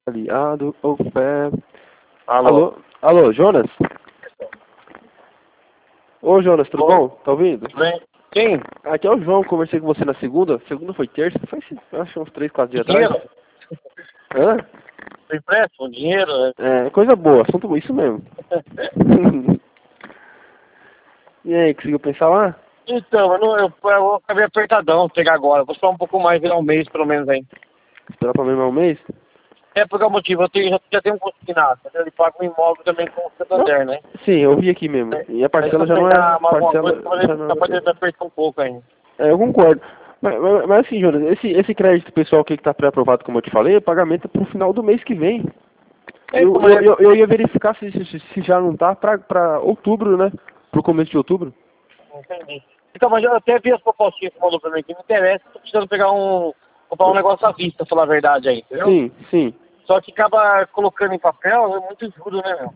Aliado ou fé. Alô? Alô? Alô, Jonas? Ô, Jonas, tudo bom? Tá ouvindo? Tudo bem? Quem? Aqui é o João, conversei com você na segunda. Segunda foi terça? Foi, acho, uns 3, 4 dias atrás. Dinheiro? Hã? Você empresta um dinheiro? Né? É, coisa boa, assunto bom, isso mesmo. E aí, conseguiu pensar lá? Então, eu acabei apertadão pegar agora. Vou esperar um pouco mais, virar um mês pelo menos aí. Esperar pra mesmo um mês? É por qual motivo? Já tenho um consignado. Ele paga um imóvel também com o Não. Santander, né? Sim, eu vi aqui mesmo. E a Aí se parcela eu já não é. pegar mais alguma Parcela coisa, já não capaz de é. apertar um pouco ainda. É, eu concordo. Mas assim, Jonas, esse crédito pessoal aqui que está pré-aprovado, como eu te falei, o pagamento é pro final do mês que vem. É, então, mas Eu ia verificar se já não tá pra outubro, né? Pro começo de outubro. entendi. Então, mas eu até vi as propostinhas que você mandou pra mim que me interessa. Tô precisando comprar um negócio à vista, falar a verdade aí, entendeu? Sim, sim. Só que acaba colocando em papel, é muito escuro, né, meu?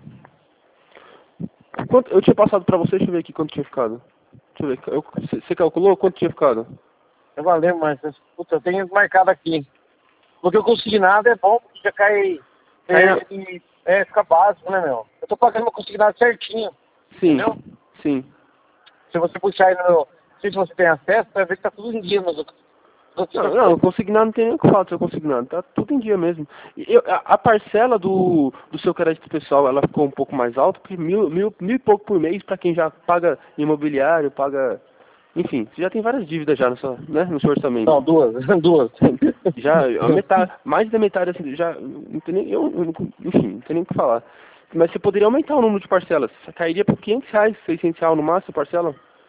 Eu tinha passado pra você, deixa eu ver aqui quanto tinha ficado. Deixa eu ver. Você calculou quanto tinha ficado? Eu valeu, mas puta, eu tenho marcado aqui. Porque o consignado é bom, porque já cai. Fica básico, né, meu? Eu tô pagando meu consignado certinho, Sim, entendeu? sim. Se você puxar aí no meu. Não sei se você tem acesso, vai ver que tá tudo em dia nos Não, outras não, coisas. consignado não tem nem o que falar do seu consignado, tá tudo em dia mesmo. A parcela do seu crédito pessoal, ela ficou um pouco mais alta, porque mil e pouco por mês para quem já paga imobiliário, paga. Enfim, você já tem várias dívidas já né, no seu orçamento. Não, duas, duas. Já, a metade, mais da metade, assim, já, não tem nem, enfim, não tem nem o que falar. Mas você poderia aumentar o número de parcelas. Você cairia por R$ 500, R$ 600 no máximo, parcela?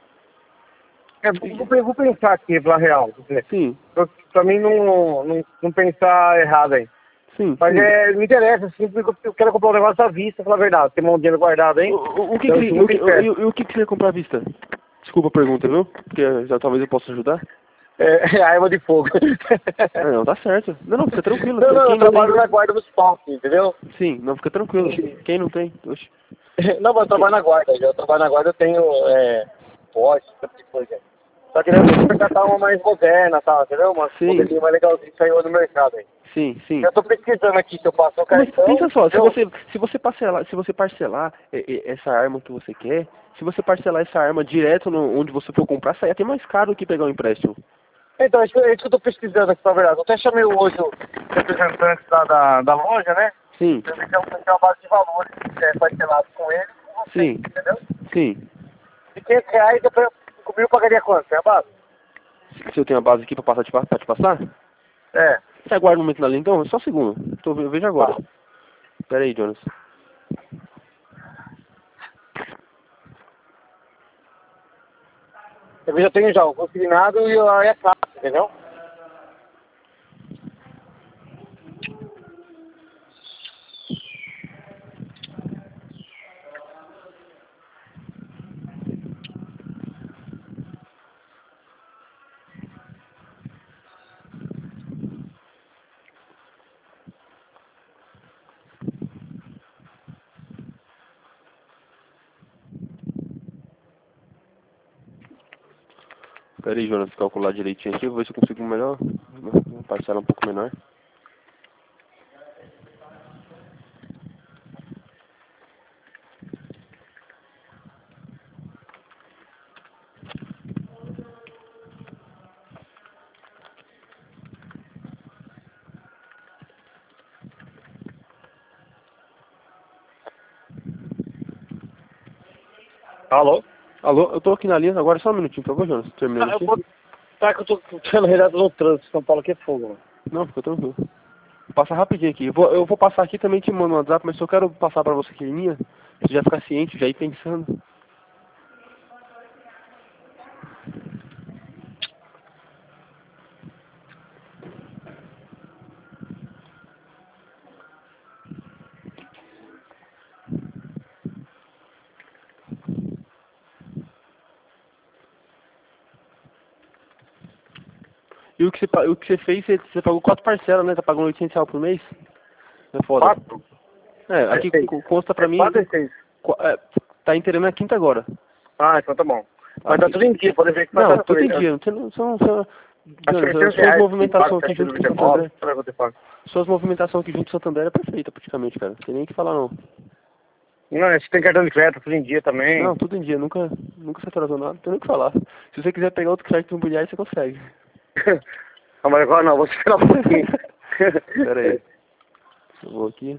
Vou pensar aqui, pra real. Sim, Pra mim não pensar errado aí. sim, Mas sim. me interessa, assim, porque eu quero comprar um negócio à vista, falar a verdade. Tem um dinheiro guardado aí, O que então que, isso o nunca que, impede. o que que você ia comprar à vista? Desculpa a pergunta, viu? Porque já talvez eu possa ajudar. É arma de fogo. Ah, não, tá certo. Não, não, fica tranquilo. Não, eu Quem não tem? trabalho na guarda do espaço, entendeu? Sim, não, fica tranquilo. Quem não tem? Oxe. Não, mas eu trabalho na guarda. Eu trabalho na guarda, eu tenho poste, esse tipo de coisa. Só que né, eu vou catar uma mais moderna, tá, entendeu? Uma Sim, modelinho mais legalzinho que saiu no mercado aí. sim, sim. Eu tô pesquisando aqui se eu passo o Mas cartão, pensa só, entendeu? se você parcelar essa arma que você quer, se você parcelar essa arma direto onde você for comprar, sai até mais caro do que pegar um empréstimo. Então, é isso que eu tô pesquisando aqui, na verdade. Eu até chamei hoje o representante da loja, né? Sim, Pra ver se eu tenho uma base de valores parcelado com ele e com vocês, sim, entendeu? sim. De R$ 500 comigo pagaria quanto? É a base? Se eu tenho a base aqui pra te passar, É, você aguarda um momento na linha, então, só um segundo. Eu vejo agora. tá. Pera aí, Jonas. Eu já tenho já o consignado e a taxa, entendeu? Pera aí, Jonas, calcular direitinho aqui, vou ver se eu consigo melhor. Uma parcela um pouco menor. Alô? Alô, eu tô aqui na linha, agora só um minutinho, por favor, Jonas, terminando Eu aqui. vou... Tá que eu tô tendo redato no trânsito, São Paulo aqui é fogo, mano. Não, fica tranquilo. Passa rapidinho aqui. Eu vou passar aqui também te mando no WhatsApp, mas só quero passar pra você aqui em linha, pra você já ficar ciente, já ir pensando. E o que você fez, você pagou 4 parcelas, né? Tá pagando R$ 800 por mês? É foda. 4? É, É aqui 6. consta pra É mim, 4 e 6. tá inteirando na quinta agora. Ah, então tá bom. Mas tá Aqui. tudo em dia, pode ver que tá Não, dando pra tudo mim. em dia. Não, Jonas, suas movimentações aqui junto com o Santander. Suas movimentações aqui junto com o Santander é perfeita, praticamente, cara. Não tem nem o que falar, não. Não, você tem cartão de crédito tudo em dia também. Não, tudo em dia. Nunca se atrasou nada. Não tem nem o que falar. Se você quiser pegar outro crédito imobiliário, você consegue. Não, mas agora não, vou esperar um pouquinho. Pera aí. Eu vou aqui.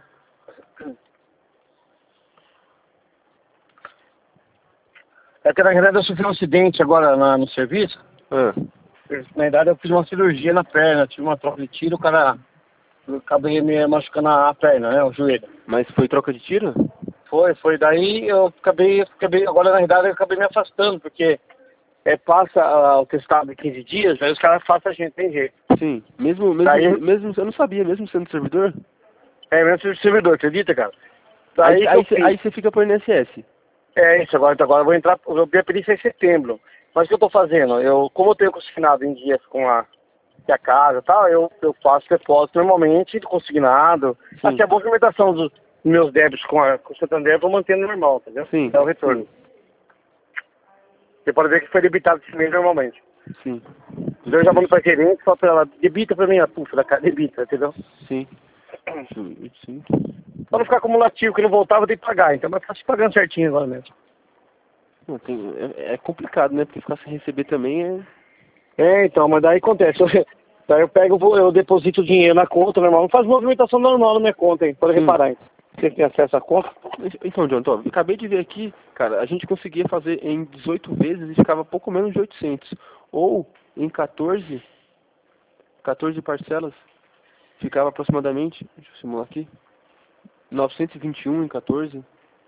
É que na verdade eu sofri um acidente agora no serviço. Na verdade eu fiz uma cirurgia na perna, tive uma troca de tiro, o cara... Eu acabei me machucando a perna, né, o joelho. Mas foi troca de tiro? Foi. Daí eu acabei, agora na verdade eu acabei me afastando, porque passa o testado de 15 dias, aí os caras afastam a gente, tem jeito. Sim, mesmo, eu não sabia, mesmo sendo servidor? Mesmo sendo servidor, acredita, cara? Aí você fica por INSS. É isso, agora eu vou entrar, eu vi a perícia em setembro. Mas o que eu tô fazendo? Como eu tenho consignado em dias com a casa e tal, eu faço depósito normalmente, consignado. Sim. Até a movimentação dos meus débitos com o Santander eu vou mantendo normal, entendeu? Sim. É o retorno. Sim. Você pode ver que foi debitado esse mês normalmente. Sim. Eu já mando pra gerente, só pra ela, debita pra mim a puxa da cara, debita, entendeu? Sim. Pra não ficar acumulativo, que não voltava, eu tenho que pagar, então mas faço pagando certinho agora mesmo. Não, é complicado, né? Porque ficar sem receber também então, mas daí acontece. Daí eu deposito o dinheiro na conta normal, não faz movimentação normal na minha conta, hein? Pode reparar, hein? Você tem acesso à conta? Então, John, acabei de ver aqui, cara, a gente conseguia fazer em 18 vezes e ficava pouco menos de 800. Ou em 14 parcelas, ficava aproximadamente, deixa eu simular aqui, 921 em 14.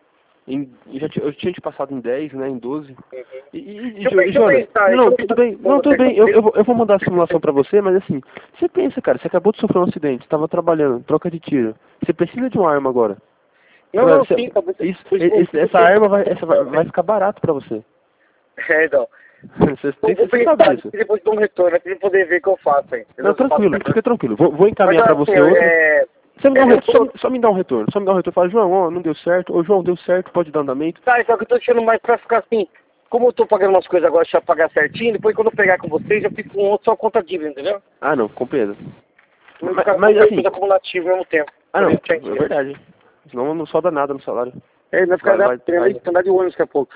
Eu tinha te passado em 10, né, em 12. Jonas, tudo bem. Eu vou mandar a simulação pra você, mas assim, você pensa, cara, você acabou de sofrer um acidente, estava trabalhando, troca de tiro. Você precisa de uma arma agora. Sim, tá essa arma vai ficar barato pra você. Então. Você sabe disso. Depois de um retorno, aqui pra poder ver o que eu faço, hein? Não, tranquilo, fica tranquilo. Vou encaminhar pra você outro. Você me dá só me dá um retorno. Fala, João, não deu certo. Ou João, deu certo, pode dar andamento. Tá, então que eu tô deixando mais pra ficar assim. Como eu tô pagando umas coisas agora, deixa eu pagar certinho. Depois quando eu pegar com vocês, eu fico com outro só conta dívida, entendeu? Ah, não, compreendo. Mas assim... acumulativo ao mesmo tempo. Ah, não, é verdade. Senão não sobra nada no salário. Vai ficar andar de ônibus daqui a pouco.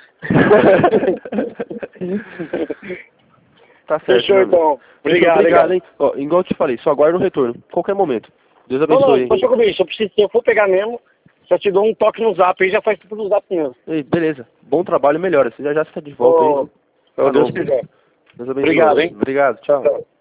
Tá certo. Fechou, então. Obrigado, hein. Ó, igual eu te falei, só aguarda o retorno. Qualquer momento. Deus abençoe. Não, se eu for pegar mesmo, só te dou um toque no zap aí, já faz tudo no zap mesmo. Ei, beleza. Bom trabalho, melhora. Você já está de volta aí. Deus quiser. Deus abençoe. Obrigado, hein. Obrigado, tchau.